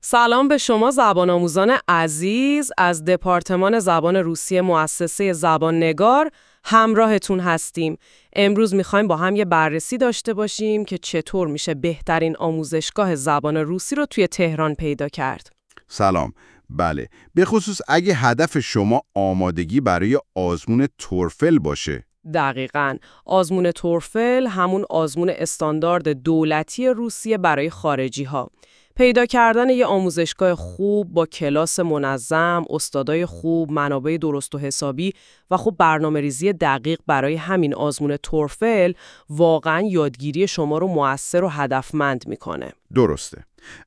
سلام به شما زبان آموزان عزیز از دپارتمان زبان روسی مؤسسه زبان نگار همراهتون هستیم. امروز میخوایم با هم یه بررسی داشته باشیم که چطور میشه بهترین آموزشگاه زبان روسی رو توی تهران پیدا کرد. سلام. بله، به خصوص اگه هدف شما آمادگی برای آزمون تورفل باشه. دقیقاً. آزمون تورفل همون آزمون استاندارد دولتی روسیه برای خارجی ها. پیدا کردن یه آموزشگاه خوب با کلاس منظم، استادای خوب، منابع درست و حسابی و خب برنامه‌ریزی دقیق برای همین آزمون تورفل واقعاً یادگیری شما رو مؤثر و هدفمند میکنه. درسته.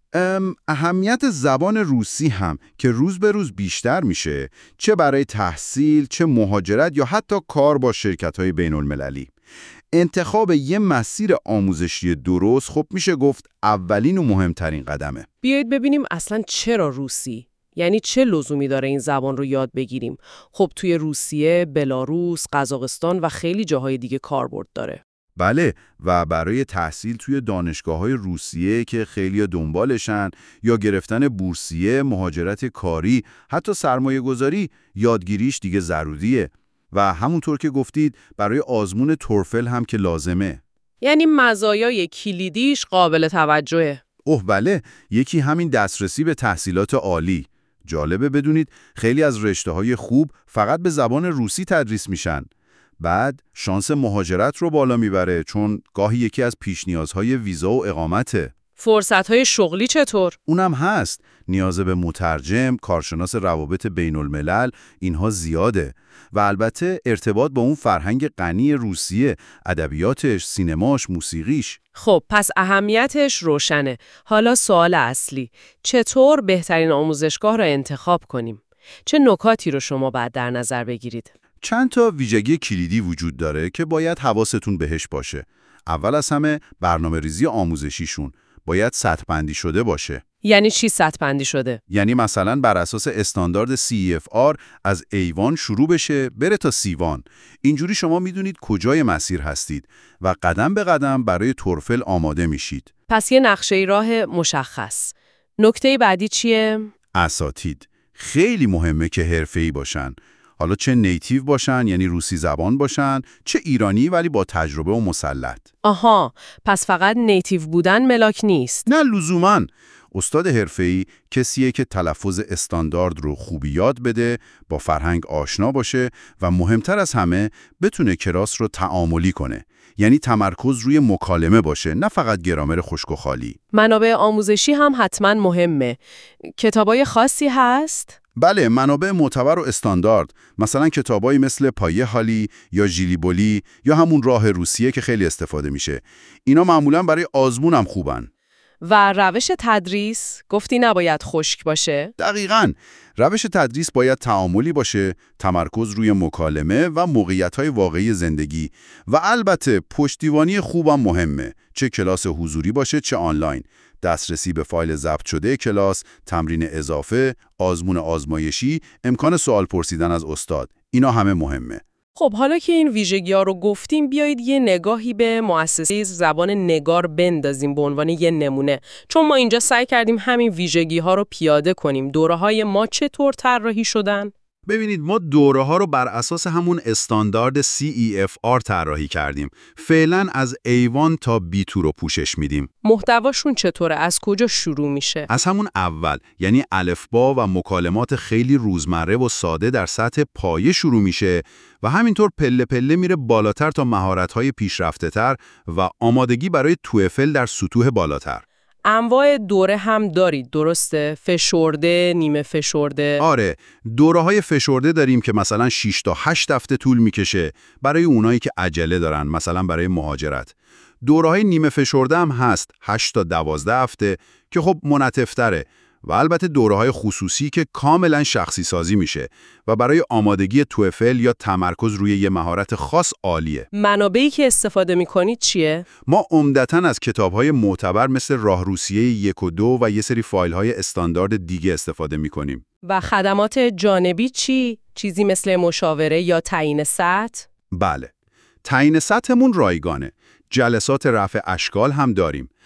اهمیت زبان روسی هم که روز به روز بیشتر میشه، چه برای تحصیل، چه مهاجرت یا حتی کار با شرکت‌های بین‌المللی. انتخاب یه مسیر آموزشی درست خب میشه گفت اولین و مهمترین قدمه. بیایید ببینیم اصلاً چرا روسی؟ یعنی چه لزومی داره این زبان رو یاد بگیریم؟ خب توی روسیه، بلاروس، قزاقستان و خیلی جاهای دیگه کاربرد داره. بله، و برای تحصیل توی دانشگاه‌های روسیه که خیلی دنبالشن، یا گرفتن بورسیه، مهاجرت کاری، حتی سرمایه‌گذاری، یادگیریش دیگه ضروریه. و همونطور که گفتید برای آزمون تورفل هم که لازمه. یعنی مزایای کلیدیش قابل توجهه. بله، یکی همین دسترسی به تحصیلات عالی. جالبه بدونید خیلی از رشته‌های خوب فقط به زبان روسی تدریس میشن. بعد شانس مهاجرت رو بالا میبره چون گاهی یکی از پیش نیازهای ویزا و اقامته. فرصت‌های شغلی چطور؟ اونم هست. نیاز به مترجم، کارشناس روابط بین الملل، اینها زیاده. و البته ارتباط با اون فرهنگ غنی روسیه، ادبیاتش، سینماش، موسیقیش. خب پس اهمیتش روشنه. حالا سوال اصلی، چطور بهترین آموزشگاه را انتخاب کنیم؟ چه نکاتی رو شما باید در نظر بگیرید؟ چند تا ویژگی کلیدی وجود داره که باید حواستون بهش باشه. اول از همه برنامه‌ریزی آموزشیشون باید سطح بندی شده باشه. یعنی چی سطح بندی شده؟ یعنی مثلا بر اساس استاندارد CEFR از A1 شروع بشه بره تا C1. اینجوری شما میدونید کجای مسیر هستید و قدم به قدم برای تورفل آماده میشید. پس یه نقشه راه مشخص. نکته بعدی چیه؟ اساتید خیلی مهمه که حرفه‌ای باشن. حالا چه نیتیو باشن، یعنی روسی زبان باشن، چه ایرانی ولی با تجربه و مسلط. آها، پس فقط نیتیو بودن ملاک نیست. نه لزوماً. استاد حرفه‌ای کسیه که تلفظ استاندارد رو خوبی یاد بده، با فرهنگ آشنا باشه و مهمتر از همه بتونه کلاس رو تعاملی کنه. یعنی تمرکز روی مکالمه باشه، نه فقط گرامر خشک و خالی. منابع آموزشی هم حتما مهمه. کتابای خاصی هست؟ بله، منابع معتبر و استاندارد، مثلا کتابایی مثل پایه حالی یا ژیلیبولی یا همون راه روسیه که خیلی استفاده میشه. اینا معمولاً برای آزمون هم خوبن. و روش تدریس گفتی نباید خشک باشه؟ دقیقاً. روش تدریس باید تعاملی باشه، تمرکز روی مکالمه و موقعیت‌های واقعی زندگی و البته پشتیبانی خوبم مهمه، چه کلاس حضوری باشه چه آنلاین. دسترسی به فایل ضبط شده کلاس، تمرین اضافه، آزمون آزمایشی، امکان سوال پرسیدن از استاد، اینا همه مهمه. خب حالا که این ویژگی‌ها رو گفتیم بیایید یه نگاهی به مؤسسه زبان نگار بندازیم به عنوان یه نمونه، چون ما اینجا سعی کردیم همین ویژگی‌ها رو پیاده کنیم. دوره‌های ما چطور طراحی شدن؟ ببینید ما دوره‌ها رو بر اساس همون استاندارد CEFR طراحی کردیم. فعلا از A1 تا B2 رو پوشش میدیم. محتواشون چطوره؟ از کجا شروع میشه؟ از همون اول، یعنی الفبا و مکالمات خیلی روزمره و ساده در سطح پایه شروع میشه و همینطور پله پله میره بالاتر تا مهارت‌های پیشرفته‌تر و آمادگی برای توفل در سطوح بالاتر. انواع دوره هم دارید، درسته؟ فشرده، نیمه فشرده. آره، دوره‌های فشرده داریم که مثلا 6 تا 8 هفته طول میکشه برای اونایی که عجله دارن، مثلا برای مهاجرت. دوره‌های نیمه فشرده هم هست، 8 تا 12 هفته که خب منعطف‌تره. و البته دوره‌های خصوصی که کاملا شخصی سازی میشه و برای آمادگی توفل یا تمرکز روی یه مهارت خاص عالیه. منابعی که استفاده می‌کنید چیه؟ ما عمدتاً از کتاب‌های معتبر مثل راه روسیه 1 و 2 و یه سری فایل‌های استاندارد دیگه استفاده می‌کنیم. و خدمات جانبی چی؟ چیزی مثل مشاوره یا تعیین سطح؟ بله. تعیین سطحمون رایگانه. جلسات رفع اشکال هم داریم.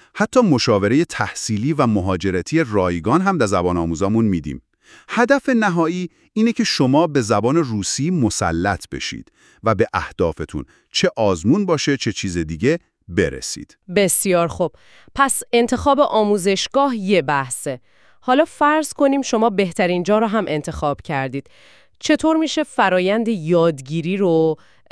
حتی مشاوره تحصیلی و مهاجرتی رایگان هم در زبان آموزامون میدیم. هدف نهایی اینه که شما به زبان روسی مسلط بشید و به اهدافتون، چه آزمون باشه چه چیز دیگه، برسید. بسیار خوب. پس انتخاب آموزشگاه یه بحثه. حالا فرض کنیم شما بهترین جا رو هم انتخاب کردید. چطور میشه فرایند یادگیری رو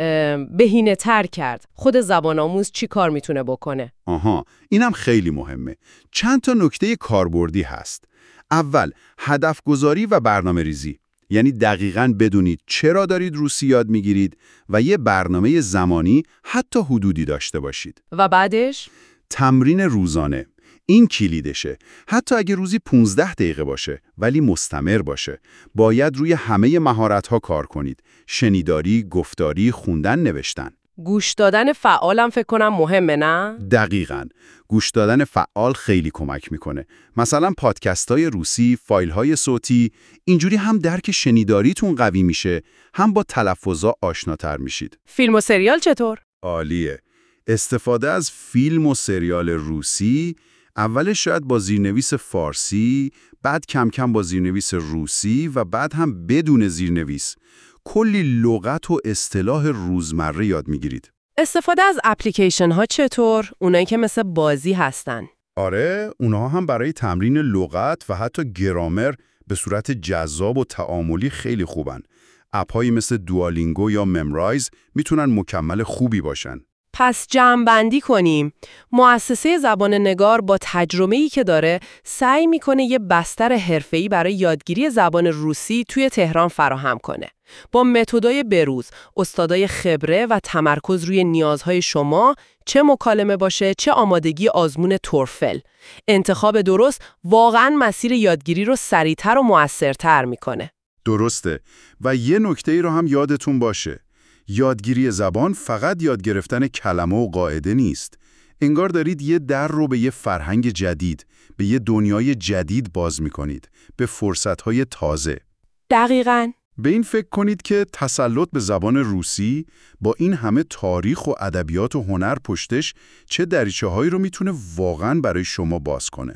بهینه‌تر کرد؟ خود زبان آموز چی کار میتونه بکنه؟ اینم خیلی مهمه. چند تا نکته کاربردی هست. اول، هدف گذاری و برنامه ریزی. یعنی دقیقاً بدونید چرا دارید روسی یاد میگیرید و یه برنامه زمانی حتی حدودی داشته باشید. و بعدش؟ تمرین روزانه. این کلیدشه. حتی اگه روزی 15 دقیقه باشه ولی مستمر باشه. باید روی همه مهارت‌ها کار کنید. شنیداری، گفتاری، خوندن، نوشتن. گوش دادن فعالم فکر کنم مهمه، نه؟ دقیقاً. گوش دادن فعال خیلی کمک میکنه. مثلا پادکست‌های روسی، فایل‌های صوتی، اینجوری هم درک شنیداریتون قوی میشه، هم با تلفظا آشناتر میشید. فیلم و سریال چطور؟ عالیه. استفاده از فیلم و سریال روسی، اولش شاید با زیرنویس فارسی، بعد کم کم با زیرنویس روسی و بعد هم بدون زیرنویس. کلی لغت و اصطلاح روزمره یاد میگیرید. استفاده از اپلیکیشن ها چطور؟ اونایی که مثل بازی هستن. آره، اونها هم برای تمرین لغت و حتی گرامر به صورت جذاب و تعاملی خیلی خوبن. اپ‌هایی مثل دوالینگو یا ممرایز میتونن مکمل خوبی باشن. پس جمع‌بندی کنیم. مؤسسه زبان نگار با تجربه‌ای که داره سعی میکنه یه بستر حرفه‌ای برای یادگیری زبان روسی توی تهران فراهم کنه. با متدای بروز، استادای خبره و تمرکز روی نیازهای شما، چه مکالمه باشه، چه آمادگی آزمون تورفل. انتخاب درست واقعاً مسیر یادگیری رو سریع‌تر و مؤثرتر میکنه. درسته. و یه نکته‌ای رو هم یادتون باشه. یادگیری زبان فقط یاد گرفتن کلمه و قاعده نیست. انگار دارید یه در رو به یه فرهنگ جدید، به یه دنیای جدید باز می‌کنید، به فرصت‌های تازه. دقیقاً. به این فکر کنید که تسلط به زبان روسی با این همه تاریخ و ادبیات و هنر پشتش چه دریچه‌هایی رو میتونه واقعاً برای شما باز کنه.